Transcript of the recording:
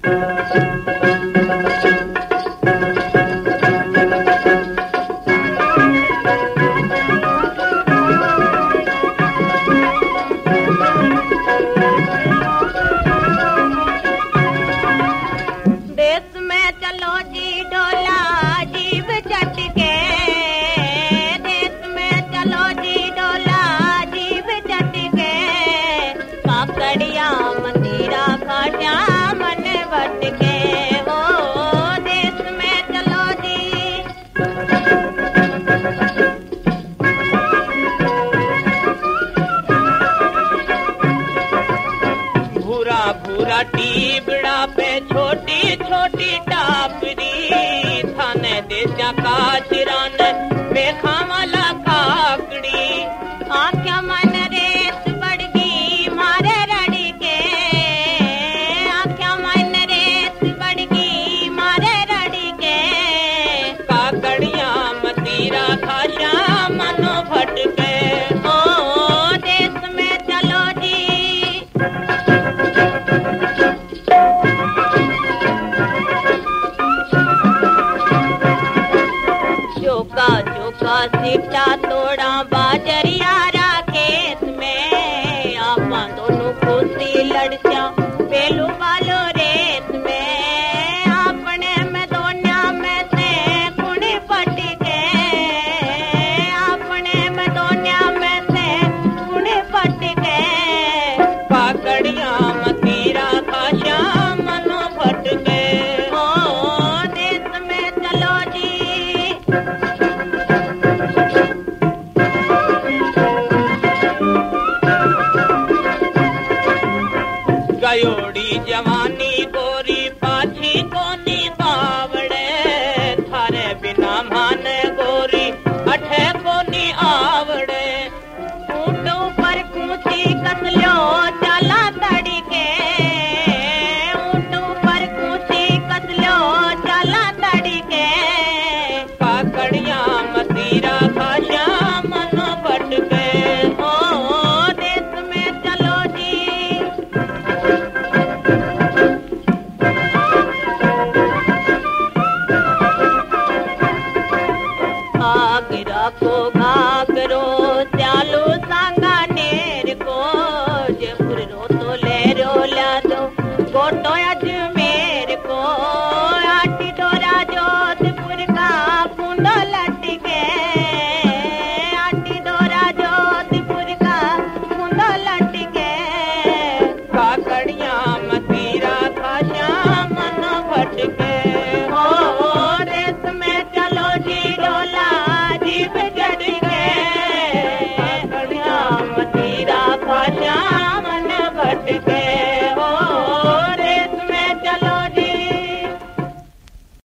टीबड़ा पे छोटी छोटी टापरी थाने देशा का चिरान मेखा वाला काकड़ी आख्या मन रेत बढ़गी मारे रड़ी के आख्या मन रेत बढ़गी मारे रड़ी के काकड़िया मतीरा खाशा मनो भटके ओ देश में चलो जी चोका चोका सीटा